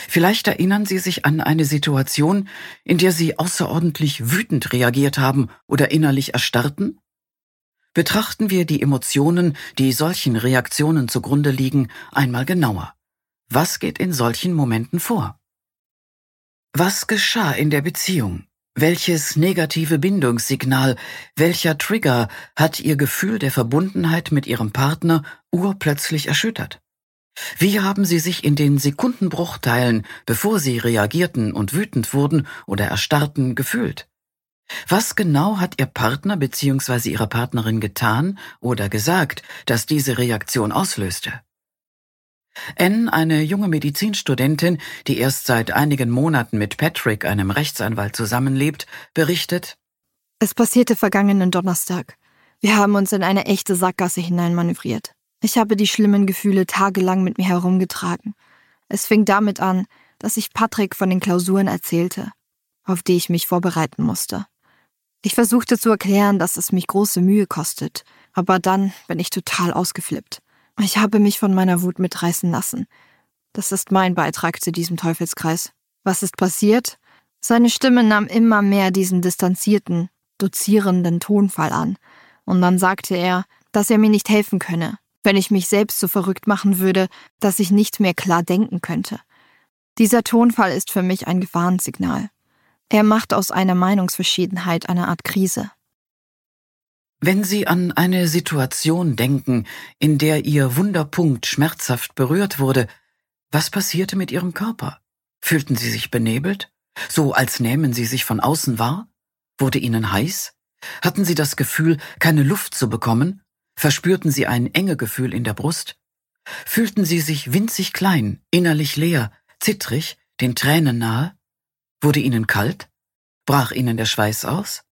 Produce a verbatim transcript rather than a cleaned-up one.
Vielleicht erinnern Sie sich an eine Situation, in der Sie außerordentlich wütend reagiert haben oder innerlich erstarrten? Betrachten wir die Emotionen, die solchen Reaktionen zugrunde liegen, einmal genauer. Was geht in solchen Momenten vor? Was geschah in der Beziehung? Welches negative Bindungssignal, welcher Trigger hat Ihr Gefühl der Verbundenheit mit Ihrem Partner urplötzlich erschüttert? Wie haben Sie sich in den Sekundenbruchteilen, bevor Sie reagierten und wütend wurden oder erstarrten, gefühlt? Was genau hat Ihr Partner bzw. Ihre Partnerin getan oder gesagt, das diese Reaktion auslöste? Anne, eine junge Medizinstudentin, die erst seit einigen Monaten mit Patrick, einem Rechtsanwalt, zusammenlebt, berichtet: Es passierte vergangenen Donnerstag. Wir haben uns in eine echte Sackgasse hineinmanövriert. Ich habe die schlimmen Gefühle tagelang mit mir herumgetragen. Es fing damit an, dass ich Patrick von den Klausuren erzählte, auf die ich mich vorbereiten musste. Ich versuchte zu erklären, dass es mich große Mühe kostet, aber dann bin ich total ausgeflippt. Ich habe mich von meiner Wut mitreißen lassen. Das ist mein Beitrag zu diesem Teufelskreis. Was ist passiert? Seine Stimme nahm immer mehr diesen distanzierten, dozierenden Tonfall an. Und dann sagte er, dass er mir nicht helfen könne, wenn ich mich selbst so verrückt machen würde, dass ich nicht mehr klar denken könnte. Dieser Tonfall ist für mich ein Gefahrensignal. Er macht aus einer Meinungsverschiedenheit eine Art Krise. Wenn Sie an eine Situation denken, in der Ihr Wunderpunkt schmerzhaft berührt wurde, was passierte mit Ihrem Körper? Fühlten Sie sich benebelt? So als nähmen Sie sich von außen wahr? Wurde Ihnen heiß? Hatten Sie das Gefühl, keine Luft zu bekommen? Verspürten Sie ein Engegefühl in der Brust? Fühlten Sie sich winzig klein, innerlich leer, zittrig, den Tränen nahe? Wurde Ihnen kalt? Brach Ihnen der Schweiß aus?